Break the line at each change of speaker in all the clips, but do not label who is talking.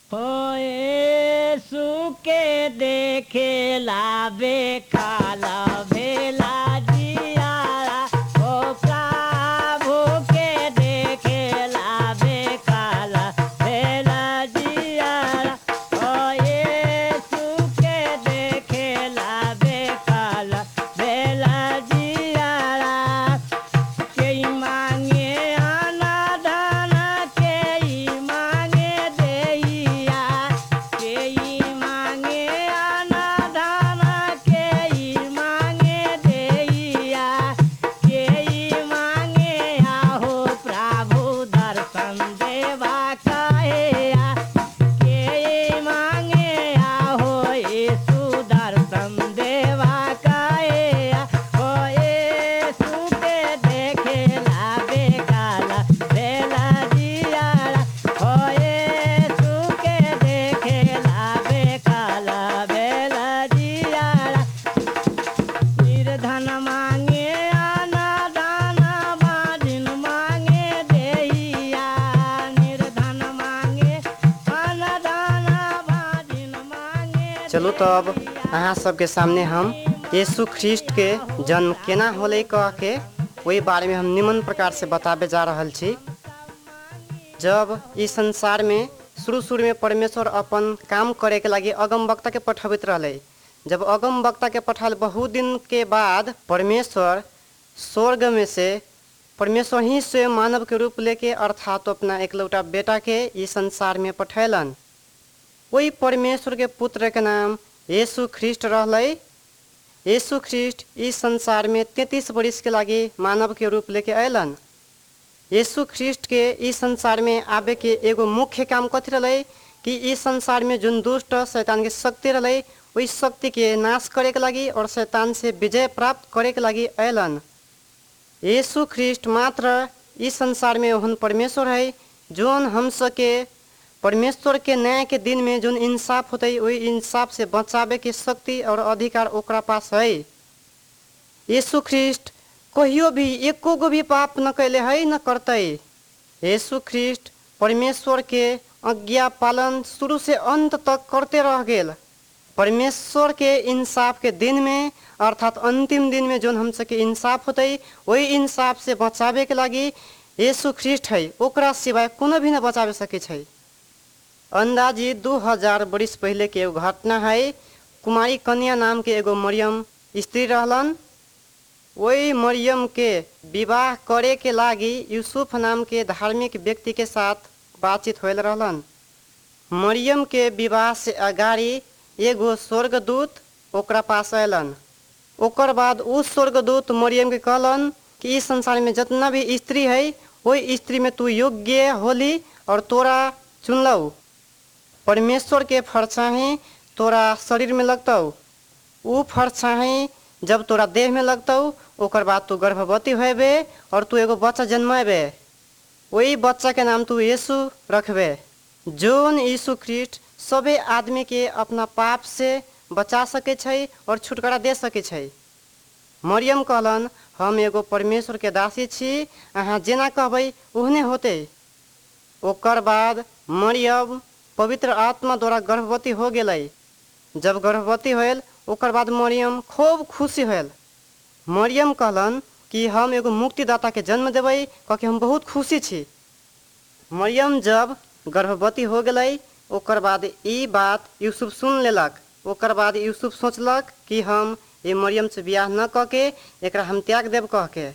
हो यीशु के देखेला बेखाला भेला जियारा हो प्रभु के देखेला बेखाला भेला जियारा हो यीशु के देखेला बेखाला भेला जियारा केई मांगे आना दाना केई मांगे देइया केई मांगे आना दाना केई मांगे देइया केई मांगे आहो प्रभु दर्शन देवा कहेया केई मांगे आहो यीशु दर्शन देवा कहेया हो यीशु के देखेला बेकाला भेला जियारा हो यीशु के देखेला बेकाला भेला जियारा निर्धन मांगे आना दाना बाजिन मांगे देइया निर्धन मांगे आना दाना बाजिन मांगे
चलू तो अब अहाँ सबके सामने हम यीशु ख्रिस्ट के जन्म केना होले कह के वही बारे में हम निम्न प्रकार से बताबे जा रहल छी। जब इस संसार में शुरू में परमेश्वर अपन काम करे के लागी अगम वक्ता के पठावित रहले। जब अगम वक्ता के पठाल बहुत दिन के बाद परमेश्वर स्वर्ग में से परमेश्वर ही स्वयं मानव के रूप लेके अर्थात अपना एकलौटा बेटा के इस संसार में पठैलन। वही परमेश्वर के पुत्र के नाम यीशु ख्रिस्ट रहले। यीशु ख्रिस्ट इस संसार में 33 वर्ष के लागी मानव के रूप लेके अयलन। यीशु ख्रिस्ट के इस संसार में आवे के एगो मुख्य काम कथी रहले कि इस संसार में जुन दुष्ट शैतान के शक्ति रहले वही शक्ति के नाश करे के लागी और शैतान से विजय प्राप्त करे के लागी अयलन। यीशु ख्रिस्ट मात्र इस संसार में ओहन परमेश्वर है जोन हम सके परमेश्वर के न्याय के दिन में जोन इंसाफ होते वही इंसाफ से बचावे के शक्ति और अधिकार ओकरा पास है। यीशु ख्रिस्ट कहियो भी एको गो भी पाप न कैले है न करते। यीशु ख्रिस्ट परमेश्वर के आज्ञा पालन शुरू से अंत तक करते रह गेल। परमेश्वर के इंसाफ के दिन में अर्थात अंतिम दिन में जोन हम सके इंसाफ होते वही इंसाफ से बचावे के लागी यीशु ख्रिस्ट है ओकरा सिवाय कोनो भी न बचावे सके छै। अंदाजी 2000 वर्ष पहले के एगो घटना है। कुमारी कन्या नाम के एगो मरियम स्त्री रहलन। वही मरियम के विवाह करे के लागी यूसुफ नाम के धार्मिक व्यक्ति के साथ बातचीत होल रहलन। मरियम के विवाह से अगाड़ी एगो स्वर्गदूत ओकरा पास अयलन। ओकर बाद उस स्वर्गदूत मरियम के कहलन कि इस संसार में जितना भी स्त्री है वही स्त्री में तू योग्य होली और तोरा चुनलौ। परमेश्वर के फरछाही तोरा शरीर में लगतौ। उ फरछाही जब तोरा देह में लगतौ ओकर बाद तू गर्भवती होबे और तू एगो बच्चा जन्मेबे। वही बच्चा के नाम तू यीशु रखबे जोन यीशु ख्रिस्ट सभी आदमी के अपना पाप से बचा सके छै और छुटकारा दे सके छै। मरियम कहलन हम एगो परमेश्वर के दासी छी अहाँ जेना कहबै ओहने होते। ओकर बाद मरियम पवित्र आत्मा द्वारा गर्भवती हो गेलै। जब गर्भवती होल ओकर बाद मरियम खूब खुशी होल। मरियम कहलन कि हम एगो मुक्तिदाता के जन्म देबै कह के हम बहुत खुशी छी। मरियम जब गर्भवती हो गेलै ओकर बाद ई बात यूसुफ सुन लेलक। ओकर बाद यूसुफ सोचलक कि हम ये मरियम से बियाह न कह के एकरा हम त्याग देव कह के।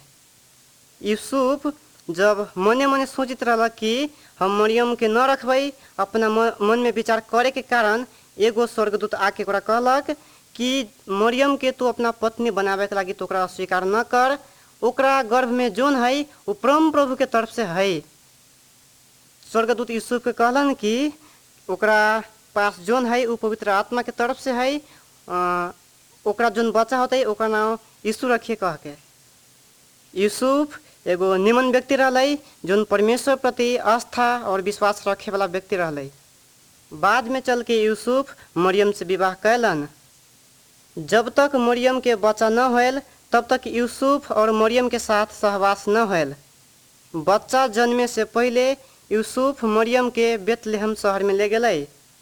यूसुफ जब मने मने सोचित रहलक कि हम मरियम के न रखबै अपना मन में विचार करे के कारण एगो स्वर्गदूत आके ओकरा कहलक कि मरियम के तू अपना पत्नी बनावे के लागी तो ओकरा स्वीकार न कर। ओकरा गर्भ में जोन है वो परम प्रभु के तरफ से है। स्वर्गदूत यूसुफ के कहलन कि ओकरा पास जोन है वो पवित्र आत्मा के तरफ से है। ओकरा जोन बच्चा होते ओकरा नाम यीशु रखिए कह के। यूसुफ एगो निमन व्यक्ति रहलै जोन परमेश्वर प्रति आस्था और विश्वास रखे वाला व्यक्ति रहलै। बाद में चल के यूसुफ मरियम से विवाह कैलन। जब तक मरियम के बच्चा न होल तब तक यूसुफ और मरियम के साथ सहवास न होल। बच्चा जन्मे से पहले यूसुफ मरियम के बेतलेहम शहर में ले गए।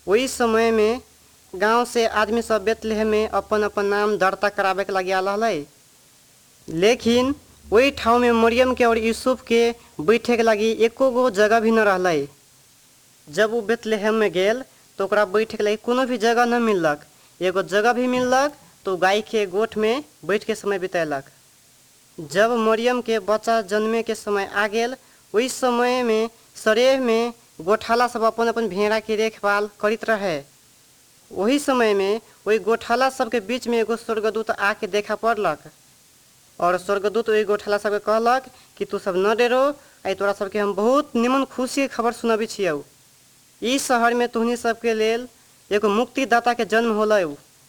वही समय में गांव से आदमी सब बेतलेहम में अपन अपन नाम दर्ता करावे के लगे आल रहलै। लेकिन वही ठाव में मरियम के और यूसुफ के बैठे के लगी एको गो जगह भी न रहलै। जब वो बेतलेहम में गेल तो ओकरा बैठे के लगी कोनो भी जगह न मिललक। एगो जगह भी मिललक तो गाय के गोठ में बैठ के समय बितैलक। जब मरियम के बच्चा जन्मे के समय आ गेल, वही समय में सरेह में गोठाला सब अपन अपन भेड़ा की देखभाल करित रहे। वही समय में वही गोठाला सबके बीच में एगो स्वर्गदूत आके देखा पड़लक और स्वर्गदूत वही गोठाला सबके कहलक कि तू सब न डरो, आई तोरा सबके हम बहुत निमन खुशी के खबर सुनबी छियौ। इस शहर में तुहनी सबके लेल एगो मुक्तिदाता के जन्म होलै।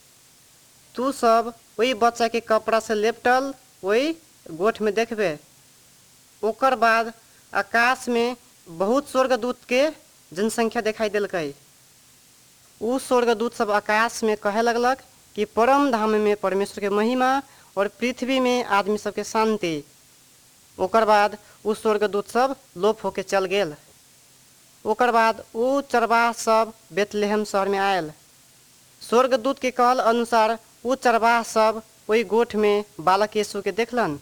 तू सब वही बच्चा के कपड़ा से लेपटल वही गोठ में देखबे। ओकर बाद आकाश में बहुत स्वर्गदूत के जनसंख्या दिखाई देलकै। उ स्वर्गदूत सब आकाश में कहे लगलक कि परम धाम में परमेश्वर के महिमा और पृथ्वी में आदमी सबके शांति। ओकर बाद उ स्वर्गदूत सब लोप होके चल गेल। ओकर बाद उ चरवाह सब बेतलेहम शहर में आयल। स्वर्गदूत के कहल अनुसार उ चरवाह सब वही गोठ में बालक यीशु के देखलन।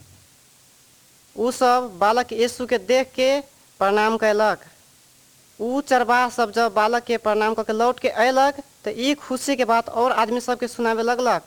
उ सब बालक यीशु के देख के प्रणाम कैलक। उ चरवाह सब जब बालक के प्रणाम करके लौट के अयलक तो ई खुशी के बात और आदमी सबके सुनावे लगलक।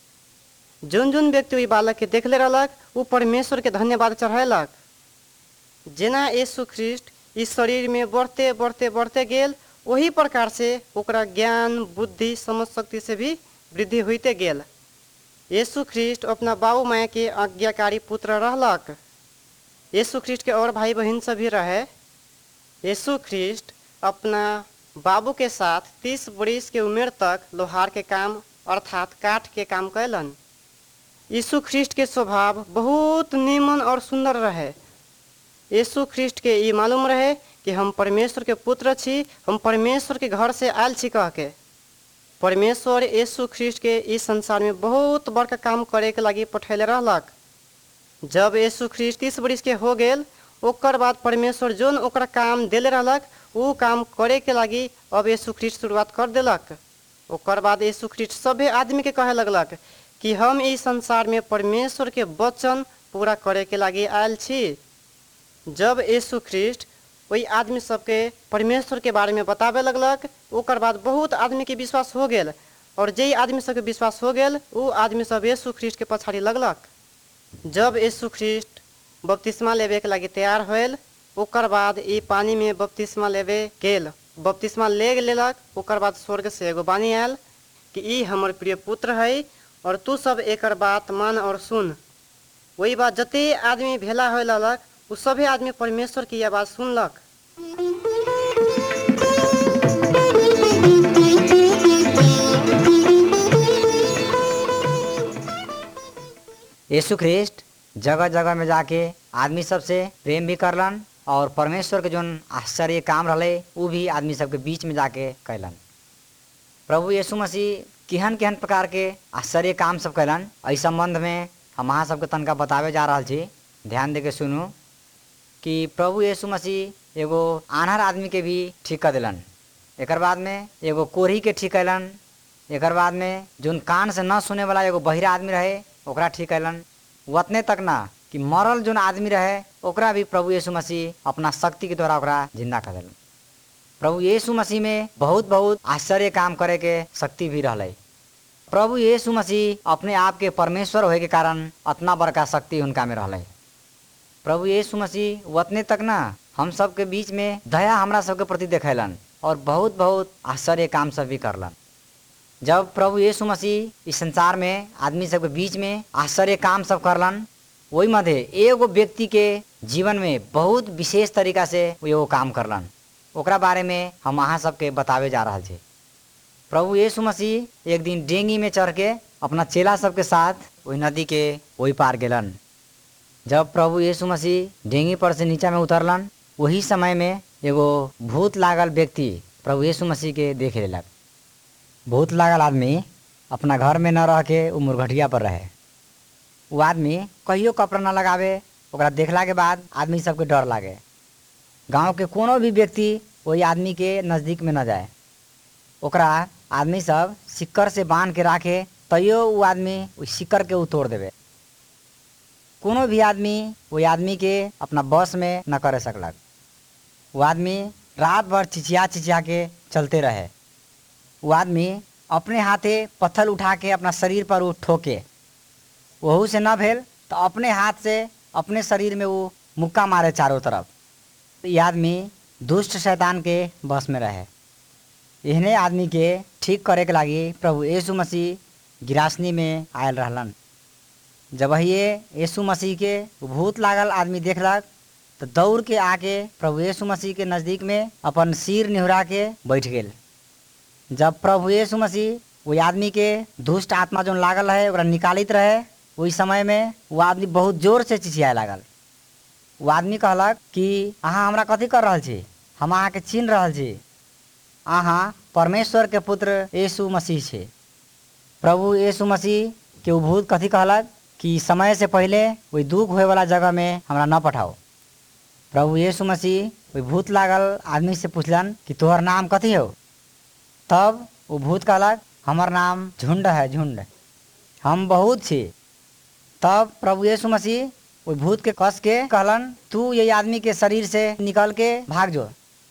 जोन जोन व्यक्ति वही बालक के देखले रहलक उ परमेश्वर के धन्यवाद चढ़ैलक। जेना यीशु ख्रिस्ट इस शरीर में बढ़ते बढ़ते बढ़ते गेल, वही प्रकार से ओकरा ज्ञान बुद्धि समझ शक्ति से भी वृद्धि होते गेल। यीशु ख्रिस्ट अपना बाबू माया के आज्ञाकारी पुत्र रहलक। यीशु ख्रिस्ट के और भाई बहन सब भी रहे। यीशु ख्रिस्ट अपना बाबू के साथ 30 बरिस के उम्र तक लोहार के काम अर्थात काठ के काम कैलन। यीशु ख्रिस्ट के स्वभाव बहुत निमन और सुंदर रहे। यीशु ख्रिस्ट के ये मालूम रहे कि हम परमेश्वर के पुत्र छी, हम परमेश्वर के घर से आयल छी कह के। परमेश्वर यीशु ख्रिस्ट के इस संसार में बहुत बड़का काम करे के लगी पठैले रहलक। जब यीशु ख्रिस्ट 30 बरिस के हो गेल, ओकर बाद परमेश्वर जोन ओकरा काम देले रहलक उ काम करे के लगी अब यीशु ख्रिस्ट शुरुआत कर देलक। ओकर बाद यीशु ख्रिस्ट सभे आदमी के कहे लगलक कि हम इस संसार में परमेश्वर के वचन पूरा करे के लगी आयल छी। जब यीशु ख्रिस्ट वही आदमी सबके परमेश्वर के बारे में बतावे लगलक, ओकर बाद बहुत आदमी के विश्वास हो गेल और जे आदमी सबके विश्वास हो गेल उ आदमी सब यीशु ख्रिस्ट के पछाड़ी लगलक। जब यीशु ख्रिस्ट बपतिस्मा लेवे के लगी तैयार होल, ओकर बाद ई पानी में बपतिस्मा लेवे गेल। बपतिस्मा ले लेलक। ओकर बाद स्वर्ग से एगो बानी आयल कि ई हमर प्रिय पुत्र है और तू सब एकर बात मान और सुन। वही बात जते आदमी भेला हो ललक उ सभी आदमी परमेश्वर की आवाज सुनलक।
यीशु ख्रिस्ट जगह जगह में जाके आदमी सब से प्रेम भी करलन और परमेश्वर के जोन आश्चर्य काम रहले वो भी आदमी सबके बीच में जाके कैलन। प्रभु यीशु मसीह केहन केहन प्रकार के आश्चर्य काम सब कैलन, एहि संबंध में हम अहाँ सबके तनका बतावे जा रहल छी। ध्यान दे के सुनू कि प्रभु यीशु मसीह एगो आन्हर आदमी के भी ठीक कर दिलन। एकर बाद में एगो कोढ़ी के ठीक कैलन। एकर बाद में जोन कान से न सुने वाला एगो बहिरा आदमी रहे ओकरा ठीक कैलन। उतने तक ना कि मरल जोन आदमी रहे ओकरा भी प्रभु यीशु मसीह अपना शक्ति के द्वारा ओकरा जिंदा कर दिलन। प्रभु यीशु मसीह में बहुत बहुत आश्चर्य काम करे के शक्ति भी रहले। प्रभु यीशु मसीह अपने आप के परमेश्वर होए के कारण अतना बड़का शक्ति उनका में रहले। प्रभु यीशु मसीह उतने तक ना हम सब के बीच में दया हमरा सबके प्रति देखेलन और बहुत बहुत आश्चर्य काम सब भी करलन। जब प्रभु यीशु मसीह इस संसार में आदमी सबके बीच में आश्चर्य काम सब करलन, वही मध्य एगो व्यक्ति के जीवन में बहुत विशेष तरीका से वो काम करलन। ओकरा बारे में हम अहाँ सबके बतावे जा रहल छी। प्रभु यीशु मसीह एक दिन डेंगी में चढ़ के अपना चेला सबके साथ वही नदी के वही पार गेलन। जब प्रभु यीशु मसीह डेंगी पर से नीचा में उतरलन, वही समय में एगो भूत लागल व्यक्ति प्रभु यीशु मसीह के देख लेलक। भूत लागल आदमी अपना घर में न रह के वो मुर्घटिया पर रहे। वो आदमी कहियो कपड़ा न लगावे। ओकरा देखला के बाद आदमी सबके डर लागे। गांव के कोनो भी व्यक्ति वही आदमी के नज़दीक में न जाए। ओकरा आदमी सब सिक्कर से बांध के राखे, तैयो वो आदमी उस सिक्कर के तोड़ देवे। कोनो भी आदमी वही आदमी के अपना बस में न करे सकलक। वो आदमी रात भर चिचिया के चलते रहे। वो आदमी अपने हाथे पत्थर उठा के अपना शरीर पर वो ठोके, वहू से न भेल तो अपने हाथ से अपने शरीर में वो मुक्का मारे चारों तरफ। ये आदमी दुष्ट शैतान के बस में रहे। इहने आदमी के ठीक करे के लागी प्रभु यीशु मसीह गिरासनी में आयल रहलन। जब ये यीशु मसीह के भूत लागल आदमी देखलक तो दौड़ के आके प्रभु यीशु मसीह के नज़दीक में अपन सिर निहुरा के बैठ गेल। जब प्रभु यीशु मसीह वही आदमी के दुष्ट आत्मा जो लागल है ओकरा निकालित रहे, वही समय में वो आदमी बहुत जोर से चिचियाए लागल। वो आदमी कहलक कि अहाँ हमरा कथी कर रहल छी, हम अहाँ के चिन्ह रहल छी, अहाँ परमेश्वर के पुत्र यीशु मसीह छे। प्रभु यीशु मसीह के वो भूत कथी कहलक कि समय से पहले वही दुख होए वाला जगह में हमरा न पठाओ। प्रभु यीशु मसीह वही भूत लागल आदमी से पूछलन कि तोहर नाम कथी हो। तब वो भूत कहलक हमार नाम झुंड है, झुंड, हम बहुत छी। तब प्रभु यीशु मसीह वो भूत के कस के कहलन तू ये आदमी के शरीर से निकल के भाग जो।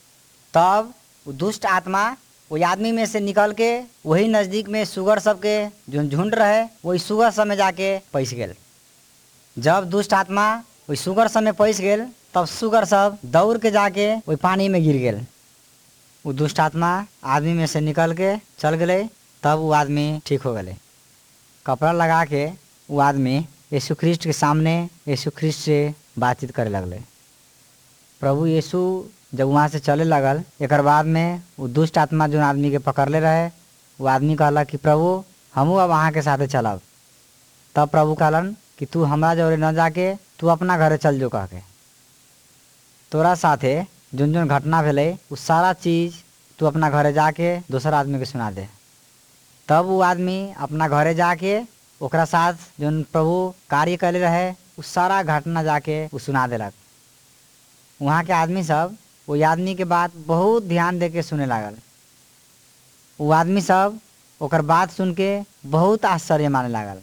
तब वो दुष्ट आत्मा वही आदमी में से निकल के वही नज़दीक में सुगर सब के जो झुंड रहे वही सुगर सब में जाके पैस गेल। जब दुष्ट आत्मा वही सुगर सब में पैस गेल तब सुगर सब दौड़ के जाके वही पानी में गिर गेल। वो दुष्ट आत्मा आदमी में से निकल के चल गए। तब वो आदमी ठीक हो गए। कपड़ा लगा के वो आदमी यीशु ख्रिस्ट के सामने यीशु ख्रिस्ट से बातचीत करे लगले। प्रभु यीशु जब वहाँ से चले लगल, एक बाद में वो दुष्ट आत्मा जो आदमी के पकड़ले रहे वो आदमी कहला कि प्रभु हमू अब अहाँ के साथे चलब। तब प्रभु कहलन कि तू हमरा जोरे न जाके तू अपना घरे चल जो, कह के तोरा साथे जोन जोन घटना भेले वो सारा चीज़ तू अपना घरे जाके दूसरा आदमी के सुना दे। तब वो आदमी अपना घरे जाके ओकरा साथ जोन प्रभु कार्य करे रहे उस सारा घटना जाके वो सुना देलक। वहाँ के आदमी सब वो आदमी के बात बहुत ध्यान दे के सुने लागल। वो आदमी सब ओकर बात सुन के बहुत आश्चर्य माने लागल।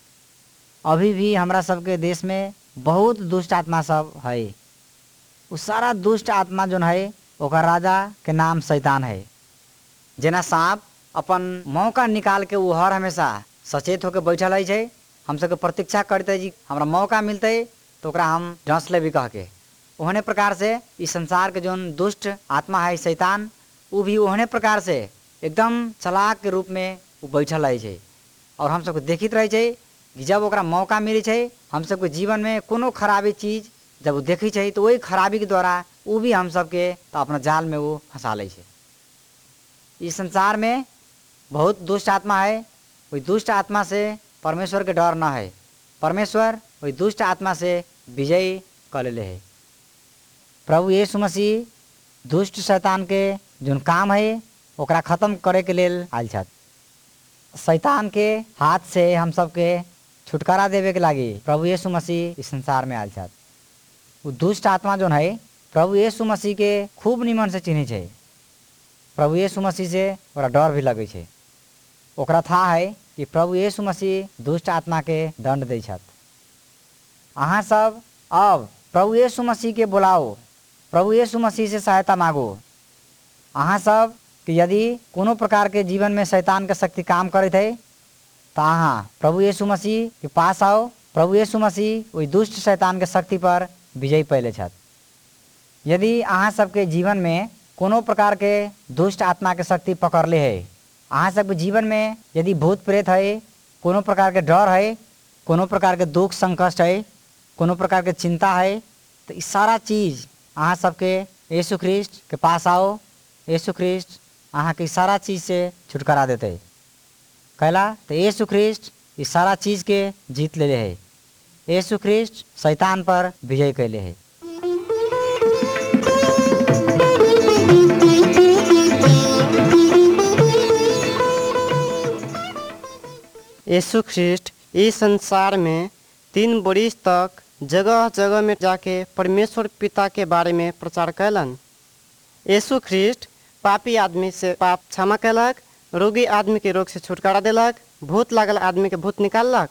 अभी भी हमरा सबके देश में बहुत दुष्ट आत्मा सब है। वो सारा दुष्ट आत्मा जोन है ओकर राजा के नाम शैतान है। जेना सांप अपन मौका निकाल के वो हर हमेशा सचेत होकर बैठल है, हम सबके प्रतीक्षा करते जी हमरा मौका मिलते तो ओकरा हम ढंस ले भी कह के। ओहने प्रकार से इस संसार के जोन दुष्ट आत्मा है शैतान, वो भी ओहने प्रकार से एकदम चालाक के रूप में वो बैठल है और हम सबको देखित रहे कि जब ओकरा मौका मिले है हम सबके जीवन में कोनो खराबी चीज़ जब वो देखी है तो वही खराबी के द्वारा वो भी हम सबके तो अपना जाल में वो फंसा ले। इस संसार में बहुत दुष्ट आत्मा है, वही दुष्ट आत्मा से परमेश्वर के डर न है। परमेश्वर वही दुष्ट आत्मा से विजयी कर ले है। प्रभु यीशु मसीह दुष्ट शैतान के जोन काम है ओकरा खत्म करे के लेल आयल छथि। शैतान के हाथ से हम सबके छुटकारा देवे के लागी प्रभु यीशु मसीह इस संसार में आयल छथि। वो दुष्ट आत्मा जोन है प्रभु यीशु मसीह के खूब निमन से चिन्हे छे। प्रभु यीशु मसीह से ओकरा डर भी लगे छे। ओकरा था है कि प्रभु यीशु मसीह दुष्ट आत्मा के दंड दै छथि। अहाँ सब अब प्रभु यीशु मसीह के बुलाओ, प्रभु यीशु मसीह से सहायता मांगो। अहाँ सब कि यदि कोनो प्रकार के जीवन में शैतान के शक्ति काम करत है तो अहाँ प्रभु यीशु मसीह के पास आओ। प्रभु यीशु मसीह वही दुष्ट शैतान के शक्ति पर विजय पहले छथि। यदि अहाँ सबके जीवन में कोनो प्रकार के दुष्ट आत्मा के शक्ति पकड़ले है, अहाँ सबके जीवन में यदि भूत प्रेत है, कोनो प्रकार के डर है, कोनो प्रकार के दुख संकट है, कोनो प्रकार के चिंता है, तो इस सारा चीज़ अहाँ सबके यीशु ख्रिस्ट के पास आओ। यीशु ख्रिस्ट अहाँ के सारा चीज़ से छुटकारा देते कैला। तो यीशु ख्रिस्ट इस सारा चीज़ के जीत ले है। यीशु ख्रिस्ट शैतान पर विजय कैले है।
यीशु ख्रिस्ट इस संसार में 3 बरिस तक जगह जगह में जाके परमेश्वर पिता के बारे में प्रचार कैलन। यीशु ख्रिस्ट पापी आदमी से पाप क्षमा कैलक, रोगी आदमी के रोग से छुटकारा देलक, भूत लागल आदमी के भूत निकाललक।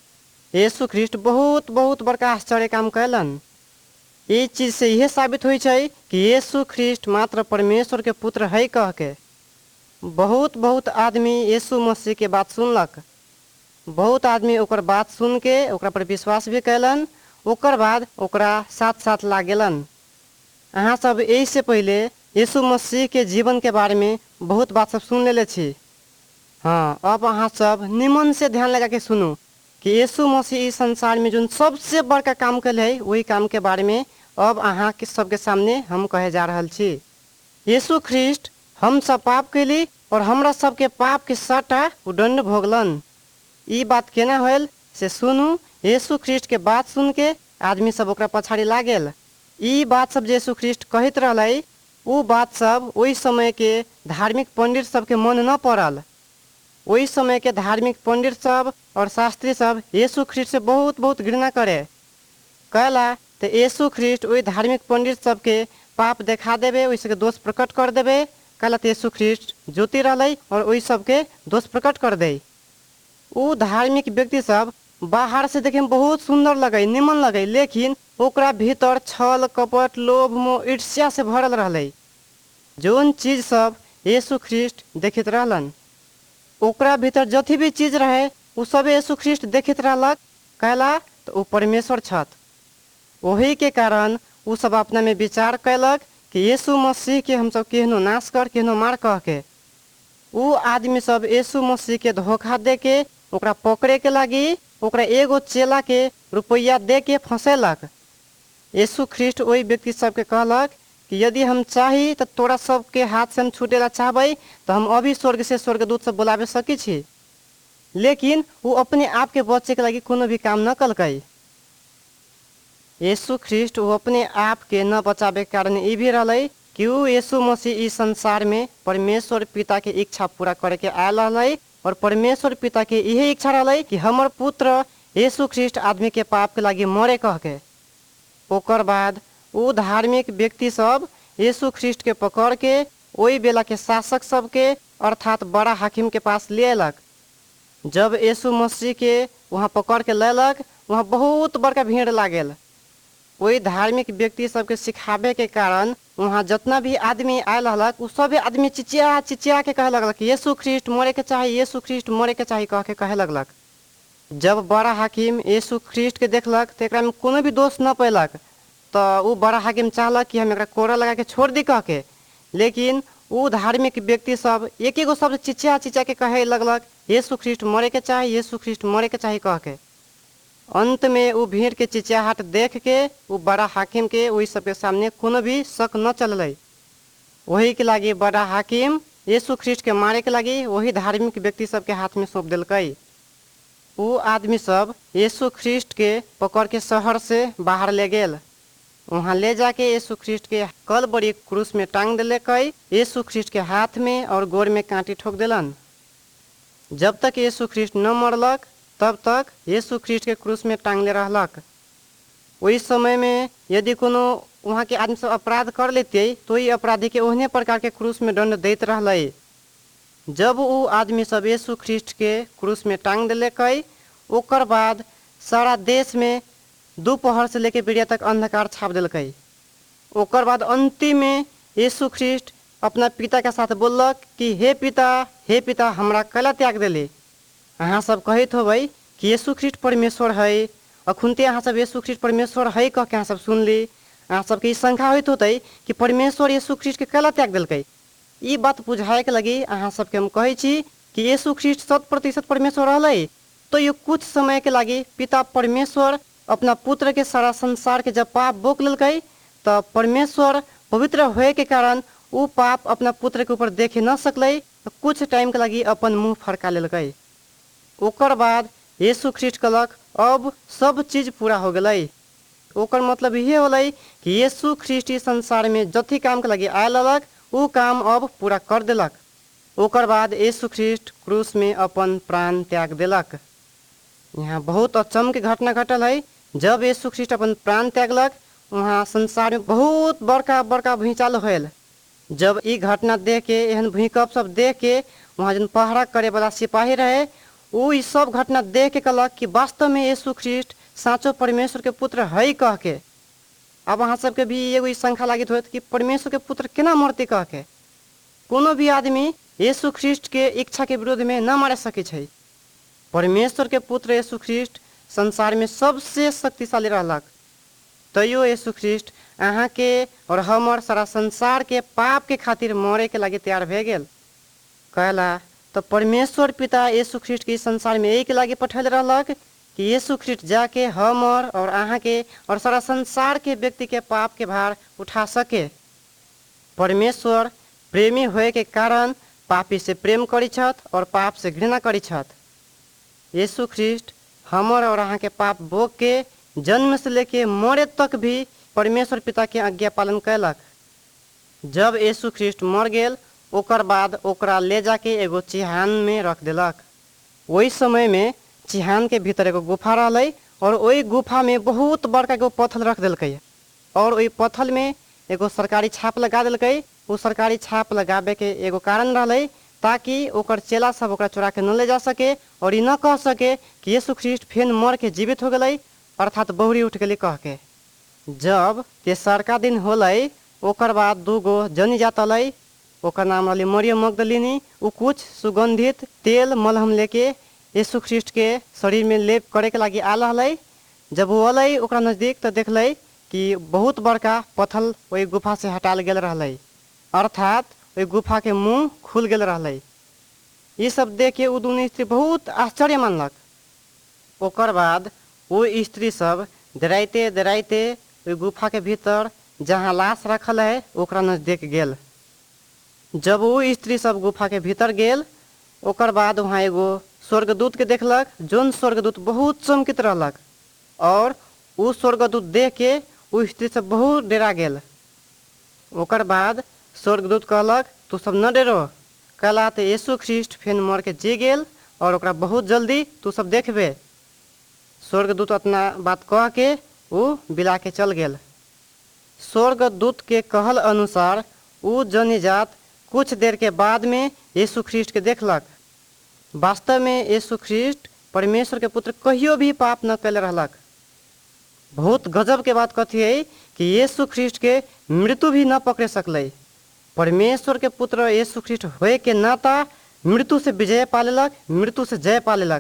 यीशु ख्रिस्ट बहुत बहुत बड़का आश्चर्य काम कैलन। ये चीज से यह साबित हुई छै कि यीशु ख्रिस्ट मात्र परमेश्वर के पुत्र है कह के। बहुत बहुत आदमी यीशु मसीह के बात सुनलक, बहुत आदमी ओकर बात सुन के ओकरा पर विश्वास भी कैलन, ओकर बाद ओकरा साथ साथ लागेलन। अहाँ सब यही से पहले यीशु मसीह के जीवन के बारे में बहुत बात सब सुन लेले छी। हाँ, अब अहाँ सब निमन से ध्यान लगा के सुनू कि यीशु मसीह इस संसार में जो सबसे बड़का काम कैले है वही काम के बारे में अब अहाँ के सबके सामने हम कहे जा रहल छी। यीशु ख्रिस्ट हम सब पाप कैली और हमरा सबके पाप के सट्टा उ दंड भोगलन। ई बात केना होल से सुनू। यीशु ख्रिस्ट के बात सुन के आदमी सब ओकरा पछाड़ी लागेल। ई बात सब जे यीशु ख्रिस्ट कहत रहलै उ बात सब ओहि समय के धार्मिक पंडित सबके मन न पड़ल। ओहि समय के धार्मिक पंडित सब और शास्त्री सब यीशु ख्रिस्ट से बहुत बहुत घृणा करे। कहला तो यीशु ख्रिस्ट वही धार्मिक पंडित सबके पाप देखा देवे, वही सबके दोष प्रकट कर देवे। कहला तो यीशु ख्रिस्ट ज्योति रहलै और वही सबके दोष प्रकट कर दे। उ धार्मिक व्यक्ति सब बाहर से देखे में बहुत सुंदर लगे, निमन लगे, लेकिन ओकरा भीतर छल कपट लोभ मोह ईर्ष्या से भरल रहलै। जोन चीज सब यीशु ख्रिस्ट देखित रहलन ओकरा भीतर जथी भी चीज रहे उ सब यीशु ख्रिस्ट देखित रहलक। कहला तो उ परमेश्वर छत। वही के कारण उ सब अपना में विचार कैलक कि यीशु मसीह के हम सब केहनो नाश कर केहनो मार कह के। उ आदमी सब यीशु मसीह के धोखा दे के ओकरा पकड़े के लागी ओकरा एगो चेला के रुपया दे के फंसेलक। यीशु ख्रिस्ट वही व्यक्ति सबके कहलक कि यदि हम चाही तो तोरा सबके हाथ से हम छूटेला चाहबै तो हम अभी स्वर्ग से स्वर्गदूत सब बुलावे सकी छी। लेकिन वो अपने आप के बचे के लागी कोनो भी काम न कलकै। यीशु ख्रिस्ट वो अपने आप के न बचावे के कारण ई भी रहलै कि उ यीशु मसीह इस संसार में परमेश्वर पिता के इच्छा पूरा करे के आयल रहलै और परमेश्वर पिता के यही इच्छा रहलै कि हमर पुत्र यीशु ख्रिस्ट आदमी के पाप के लागी मरे कह के। ओकर बाद उ धार्मिक व्यक्ति सब यीशु ख्रिस्ट के पकड़ के वही बेला के शासक सबके अर्थात बड़ा हाकिम के पास ले अयलक। जब यीशु मसीह के वहाँ पकड़ के लेलक वहाँ बहुत बड़का भीड़ लागेल। वही धार्मिक व्यक्ति सबके सिखावे के कारण वहाँ जितना भी आदमी आयल रहलक उ सब आदमी चिचिया चिचिया के कहे लगलक यीशु ख्रिस्ट मरे के चाही, यीशु ख्रिस्ट मरे के चाही कह के कहे लगलक। जब बड़ा हाकिम यीशु ख्रिस्ट के देखलक तो एकरा में कोनो भी दोष न पैलक तो उ बड़ा हाकिम चाहलक कि हम एकरा कोड़ा लगा के छोड़ दी कह के। लेकिन उ धार्मिक व्यक्ति सब एक एगो शब्द चिचिया चिचिया के कहे लगलक यीशु ख्रिस्ट मरे के चाही, यीशु ख्रिस्ट मरे के चाही कह के। अंत में उ भीड़ के चिचियाहट देख के उ बड़ा हाकिम के वही सबके सामने कोनो भी शक न चललै। वही के लागी बड़ा हाकिम यीशु ख्रिस्ट के मारे के लागी वही धार्मिक व्यक्ति सबके हाथ में सौंप देलकै। उ आदमी सब यीशु ख्रिस्ट के पकड़ के शहर से बाहर ले गेल। वहाँ ले जाके यीशु ख्रिस्ट के कल बड़ी क्रूस में टांग देलकै। यीशु ख्रिस्ट के हाथ में और गोर में कांटी ठोक देलन। जब तक यीशु ख्रिस्ट न मरलक तब तक यीशु ख्रिस्ट के क्रूस में टांगले रहलक। वही समय में यदि कोनो वहाँ के आदमी सब अपराध कर लेते तो ई अपराधी के ओहने प्रकार के क्रूस में दंड दैत रहलै। जब उ आदमी सब यीशु ख्रिस्ट के क्रूस में टांग देलकै ओकर बाद सारा देश में दोपहर से लेके बिड़िया तक अंधकार छाप देलकै। ओकर बाद अंतिम में यीशु ख्रिस्ट अपना पिता के साथ बोललक कि हे पिता हमरा कैला त्याग देले। अहाँ सब कहत होबै कि यीशु ख्रिस्ट परमेश्वर है, अखुनते अहाँ सब यीशु ख्रिस्ट परमेश्वर है कह के अहाँ सब सुनली। अहाँ सबके ई शंका होइत होतै कि परमेश्वर यीशु ख्रिस्ट के कैला त्याग देलकै। ई बात बुझाए के लगी अहाँ सबके हम कहै छी कि यीशु ख्रिस्ट 100% परमेश्वर रहलै तो ये कुछ समय के लागी पिता परमेश्वर अपना पुत्र के सारा संसार के जब पाप बोक लेलकै तो परमेश्वर पवित्र होए के कारण उ पाप अपना पुत्र के ऊपर देखे न सकलै तो कुछ टाइम के लागी अपन मुंह फड़का लेलकै। ओकर बाद यीशु ख्रिस्ट कहलक अब सब चीज पूरा हो गलै। ओकर मतलब ये होलै कि यीशु ख्रिस्ट इस संसार में जथी काम के लगी आयल रहलक उ काम अब पूरा कर देलक। ओकर बाद यीशु ख्रिस्ट क्रूस में अपन प्राण त्याग देलक। यहाँ बहुत अचम के घटना घटल है। जब यीशु ख्रिस्ट अपन प्राण त्यागलक वहाँ संसार में बहुत बड़का बड़का भूचाल होल। जब ई घटना देख के एहन भूकंप सब देख के वहाँ जन पहरा करे वाला सिपाही रहे उ ई सब घटना देख के कहलक कि वास्तव में यीशु ख्रिस्ट साँचो परमेश्वर के पुत्र है कह के। अब अहाँ सबके भी एगो ई शंका लागित होत कि परमेश्वर के पुत्र केना मरते कह के। कोनो भी आदमी यीशु ख्रिस्ट के इच्छा के विरोध में न मारे सके छै। परमेश्वर के पुत्र यीशु ख्रिस्ट संसार में सबसे शक्तिशाली रहलक, तैयो यीशु ख्रिस्ट अहाँ के और हमर सारा संसार के पाप के खातिर मरे के लागी तैयार भे गेल। कहला तो परमेश्वर पिता यीशु ख्रिस्ट के इस संसार में यही के लागी पठैल रहलक कि यीशु ख्रिस्ट जाके हमर और अहाँ के और सारा संसार के व्यक्ति के पाप के भार उठा सके। परमेश्वर प्रेमी होए के कारण पापी से प्रेम करी छत और पाप से घृणा करी छत। यीशु ख्रिस्ट हमर और अहाँ के पाप भोग के जन्म से लेके मरे तक भी परमेश्वर पिता के आज्ञा पालन कैलक। जब यीशु ख्रिस्ट मर गेल ओकर बाद ओकरा ले जाके एगो चिहान में रख देलक। वही समय में चिहान के भीतर एगो गुफा रहलै और वही गुफा में बहुत बड़का एगो पत्थर रख देलकै और वही पत्थर में एगो सरकारी छाप लगा देलकै। वो सरकारी छाप लगाबे के एगो कारण रहलै ताकि ओकर चेला सब ओकरा चुरा के न ले जा सके और ई न कह सके कि यीशु ख्रिस्ट फेन मर के जीवित हो गेलै अर्थात बहुरी उठ गेलै कह के। जब तेसरका दिन होलै ओकर बाद दूगो जनी जात अलै, ओकर नाम रहलै मरियम मगदलिनी। उ कुछ सुगंधित तेल मलहम लेके यीशु ख्रिस्ट के शरीर में लेप करे के लागी आल रहलै। जब वो अलै ओकरा नजदीक तो देखलै कि बहुत बड़का पत्थर वही गुफा से हटाल गेल रहलै अर्थात वही गुफा के मुंह खुल गेल रहलै। ये सब देख के उ दुनू स्त्री बहुत आश्चर्य मानलक। ओकर बाद वो स्त्री सब डराइते डराइते वही गुफा के भीतर जहाँ लाश रखल है ओकरा नजदीक गेल। जब वो स्त्री सब गुफा के भीतर गेल ओकर बाद वहाँ एगो स्वर्गदूत के देखलक जोन स्वर्गदूत बहुत चमकित रहलक और उ स्वर्गदूत देख के उ स्त्री सब बहुत डरा गेल। ओकर बाद स्वर्गदूत कहलक तू सब न डरो, कहला तो यीशु ख्रिस्ट फेन मर के जी गेल और ओकरा बहुत जल्दी तू सब देखबे। स्वर्गदूत अपना बात कह के उ बिला के चल गेल। स्वर्गदूत के कहल अनुसार उ जनी जात कुछ देर के बाद में यीशु ख्रिस्ट के देखलक। वास्तव में यीशु ख्रिस्ट परमेश्वर के पुत्र कहियो भी पाप न कैले रहलक। बहुत गजब के बात कथी है कि यीशु ख्रिस्ट के मृत्यु भी न पकड़े सकलै। परमेश्वर के पुत्र यीशु ख्रिस्ट होए के नाता मृत्यु से विजय पा लेलक, मृत्यु से जय पा लेलक।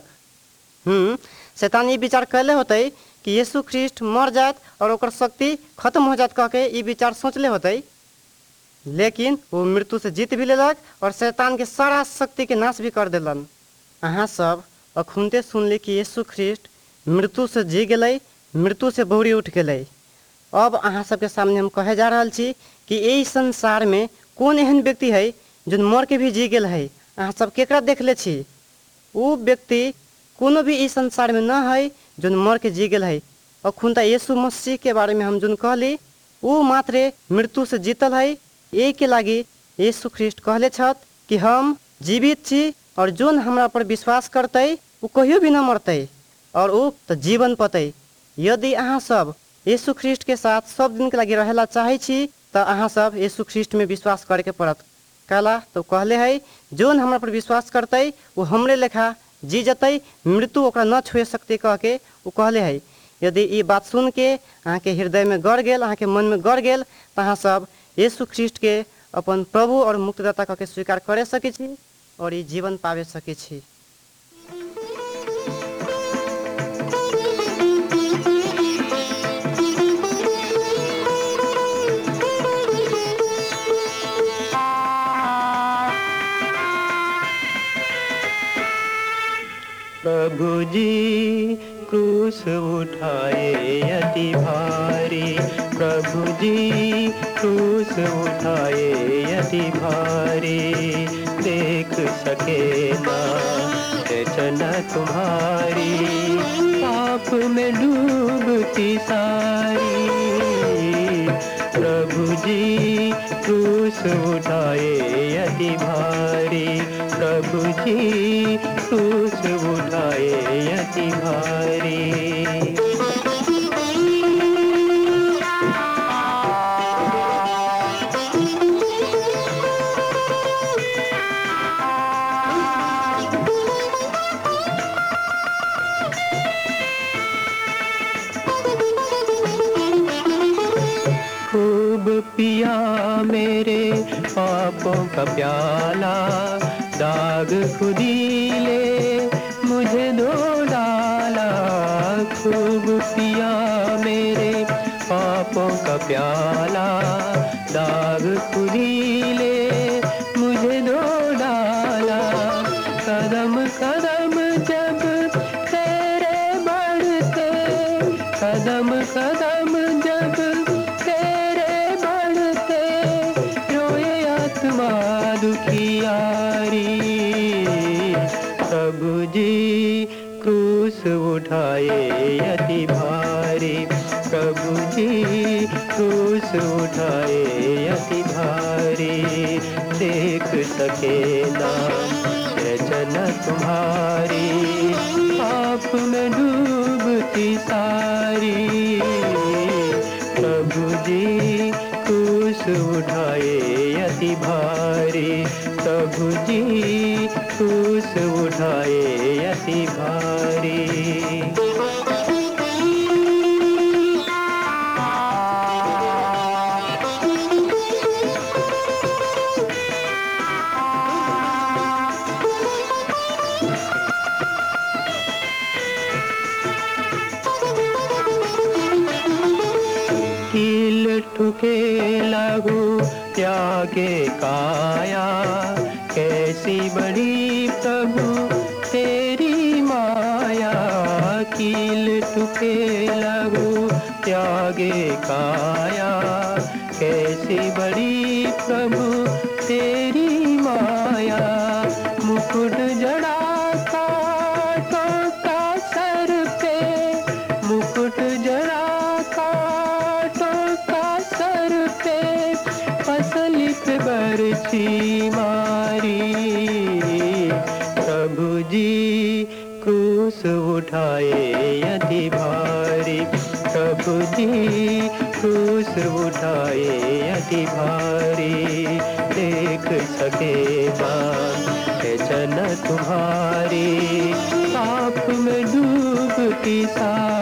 शैतान ये विचार कैले होते कि यीशु ख्रिस्ट मर जात और ओकर शक्ति खत्म हो जात कह के ये विचार सोचले होते, लेकिन वो मृत्यु से जीत भी लेलक और शैतान के सारा शक्ति के नाश भी कर देलन। अहाँ सब अखुनते सुनली कि यीशु ख्रिस्ट मृत्यु से जी गेलै, मृत्यु से बहुरी उठ गेलै। अब अहाँ सबके सामने हम कहे जा रहल छी कि यही संसार में कौन एहन व्यक्ति है जो मर के भी जी गेल है। अहाँ सब केकरा देखले छी? वो व्यक्ति कोनो भी इस संसार में न है जो मर के जी गेल है। अखुनता यीशु मसीह के बारे में हम जो कहली वो मात्र मृत्यु से जीतल है। यही के लागी यीशु ख्रिस्ट कहले छत कि हम जीवित छी और जोन हमरा पर विश्वास करते वो कहियो भी न मरते और वो तो जीवन पते। यदि अहाँ सब यीशु ख्रिस्ट के साथ सब दिन के लागी रहेला चाहे छी तो अहाँ सब यीशु ख्रिस्ट में विश्वास करे के पड़त। कहला तो कहले है जोन हमरा पर विश्वास करते वो हमरे लेखा जी जतई, मृत्यु ओकरा न छुए सकते कह के वो कहले है। यदि ये बात सुन के अहाँ के हृदय में गड़ गेल, अहाँ के मन में गड़ गेल तो अहाँ सब यीशु ख्रिस्ट के अपन प्रभु और मुक्तिदाता कह के स्वीकार करे सके छी और ये जीवन पावे सके छी।
प्रभु जी क्रूस उठाए अति भारी, प्रभु जी क्रूस उठाए अति भारी, देख सके ना रचना तुम्हारी, पाप में डूबती सारी। प्रभु जी क्रूस उठाए अति भारी, प्रभु जी क्रूस उठाए अति भारी। पापों का प्याला दाग खुदी ले मुझे दो डाला। खूब पिया मेरे पापों का प्याला दाग खुदी ले मुझे दो डाला। कदम कदम जब तेरे बढ़ते, कदम कदम जब तेरे बढ़ते, रोए आत्मा दुखियारी। प्रभु जी क्रूस उठाए अति भारी, प्रभु जी क्रूस उठाए अति भारी। देख सके ना रचन तुम्हारी, पाप में डूबती सारी। प्रभु जी क्रूस उठाए अति भारी, प्रभु जी क्रूस उठाए अति भारी। कील ठुके लहू त्यागे काया, कैसी बड़ी प्रभु तेरी माया। कील ठुके लहू त्यागे काया, कैसी बड़ी प्रभु तेरी माया। मुकुट जड़ा कांटों का सर पे, मुकुट जड़ा कांटों का सर पे, पसली पे बरछी मारी। प्रभु जी क्रूस उठाए अति भारी, प्रभु जी क्रूस उठाए अति भारी। देख सके ना जन तुम्हारी, पाप में डूबती सा